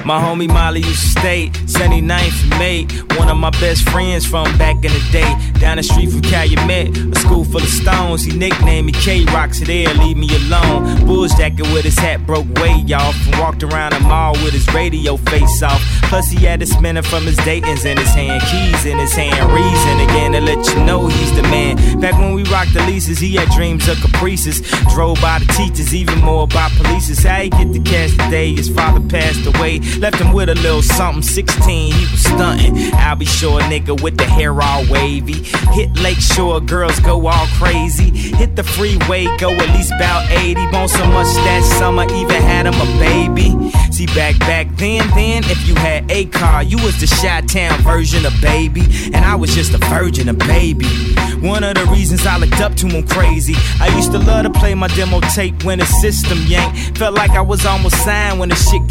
My homie Molly used to stay 79th and May. One of my best friends from back in the day. Down the street from Calumet, a school full of stones. He nicknamed me K-Rock, so there, leave me alone. Bulls jacket with his hat broke way off, and walked around the mall with his radio face off. Plus he had a spinner from his Dayton's in his hand, keys in his hand. Reason again to let you know he's the man. Back when we rocked the leases, he had dreams of caprices. Drove by the teachers, even more by police. How he get the cash today? His father passed away, left him with a little something. 16, he was stunting. I'll be sure, nigga, with the hair all wavy. Hit Lake Shore, girls go all crazy. Hit the freeway, go at least about 80. Bone so much that summer, even had him a baby. See, back then, if you had a car, you was the Chi-Town version of Baby, and I was just a virgin of Baby. One of the reasons I looked up to him crazy, I used to love to play my demo tape when the system yanked. Felt like I was almost signed when the shit